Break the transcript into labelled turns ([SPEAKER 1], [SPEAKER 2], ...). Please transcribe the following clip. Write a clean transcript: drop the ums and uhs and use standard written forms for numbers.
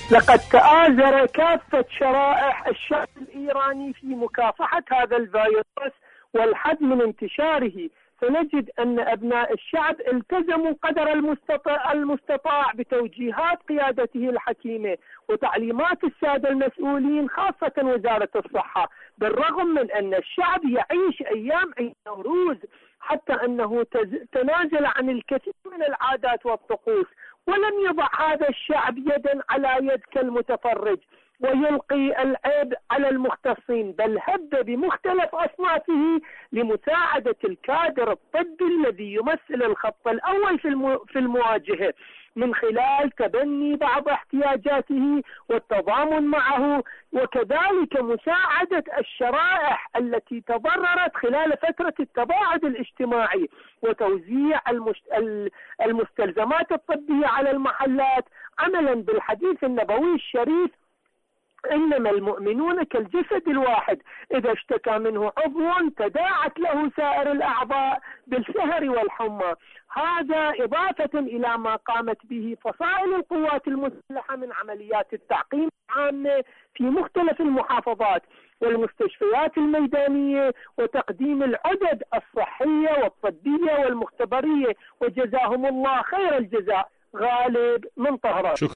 [SPEAKER 1] لقد تآزر كافة شرائح الشعب الإيراني في مكافحة هذا الفيروس والحد من انتشاره، فنجد أن أبناء الشعب التزموا قدر المستطاع بتوجيهات قيادته الحكيمة وتعليمات السادة المسؤولين خاصة وزارة الصحة، بالرغم من أن الشعب يعيش أيام عيد نوروز حتى أنه تنازل عن الكثير من العادات والطقوس، ولم يضع هذا الشعب يدا على يد كالمتفرج ويلقي العيب على المختصين، بل هب بمختلف أصنافه لمساعدة الكادر الطبي الذي يمثل الخط الأول في المواجهة من خلال تبني بعض احتياجاته والتضامن معه، وكذلك مساعدة الشرائح التي تضررت خلال فترة التباعد الاجتماعي وتوزيع المستلزمات الطبية على المحلات، عملا بالحديث النبوي الشريف: إنما المؤمنون كالجسد الواحد إذا اشتكى منه عضو تداعت له سائر الأعضاء بالسهر والحمى. هذا إضافة إلى ما قامت به فصائل القوات المسلحة من عمليات التعقيم العامة في مختلف المحافظات والمستشفيات الميدانية وتقديم العدد الصحية والطبية والمختبرية، وجزاهم الله خير الجزاء. غالب من طهران.